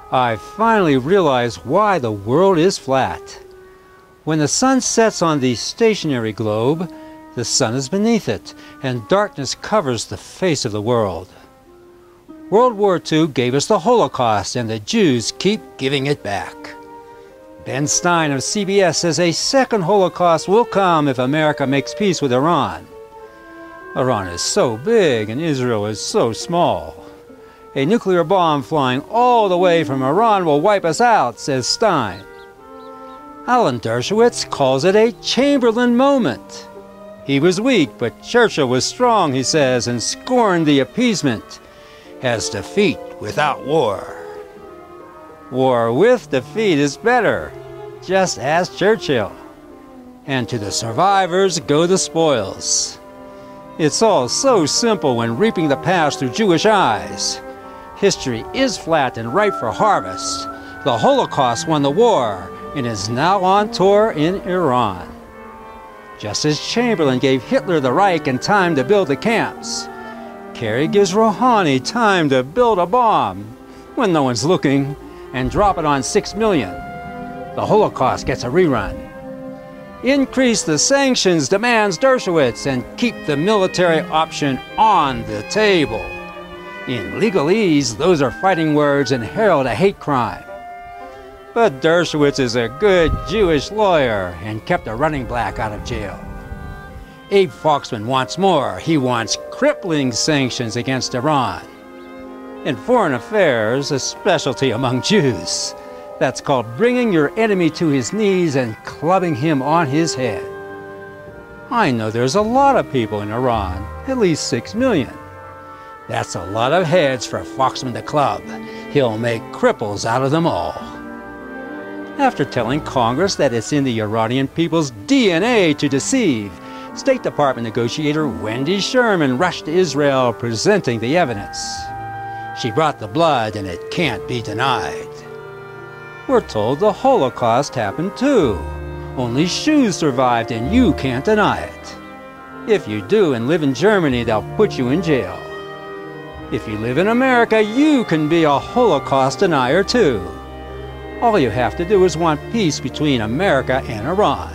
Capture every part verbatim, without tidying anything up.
I finally realized why the world is flat. When the sun sets on the stationary globe, the sun is beneath it, and darkness covers the face of the world. World War Two gave us the Holocaust, and the Jews keep giving it back. Ben Stein of C B S says a second Holocaust will come if America makes peace with Iran. Iran is so big and Israel is so small. A nuclear bomb flying all the way from Iran will wipe us out, says Stein. Alan Dershowitz calls it a Chamberlain moment. He was weak, but Churchill was strong, he says, and scorned the appeasement as defeat without war. War with defeat is better, just as Churchill. And to the survivors go the spoils. It's all so simple when reaping the past through Jewish eyes. History is flat and ripe for harvest. The Holocaust won the war and is now on tour in Iran. Just as Chamberlain gave Hitler the Reich and time to build the camps, Kerry gives Rouhani time to build a bomb when no one's looking and drop it on six million. The Holocaust gets a rerun. Increase the sanctions, demands Dershowitz, and keep the military option on the table. In legalese, those are fighting words and herald a hate crime. But Dershowitz is a good Jewish lawyer and kept a running black out of jail. Abe Foxman wants more. He wants crippling sanctions against Iran. In foreign affairs, a specialty among Jews. That's called bringing your enemy to his knees and clubbing him on his head. I know there's a lot of people in Iran, at least six million. That's a lot of heads for Foxman to club. He'll make cripples out of them all. After telling Congress that it's in the Iranian people's D N A to deceive, State Department negotiator Wendy Sherman rushed to Israel presenting the evidence. She brought the blood and it can't be denied. We're told the Holocaust happened too. Only shoes survived and you can't deny it. If you do and live in Germany, they'll put you in jail. If you live in America, you can be a Holocaust denier too. All you have to do is want peace between America and Iran.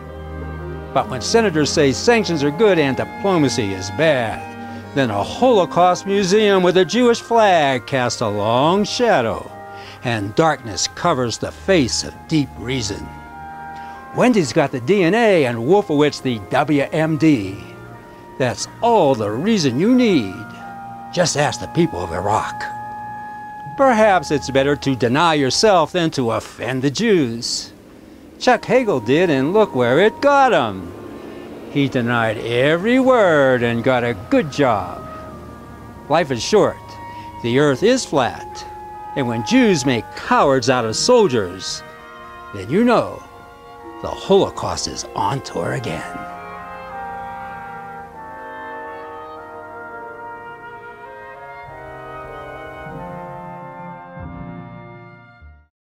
But when senators say sanctions are good and diplomacy is bad, then a Holocaust museum with a Jewish flag casts a long shadow, and darkness covers the face of deep reason. Wendy's got the D N A and Wolfowitz the W M D. That's all the reason you need. Just ask the people of Iraq. Perhaps it's better to deny yourself than to offend the Jews. Chuck Hagel did, and look where it got him. He denied every word and got a good job. Life is short. The earth is flat. And when Jews make cowards out of soldiers, then you know the Holocaust is on tour again.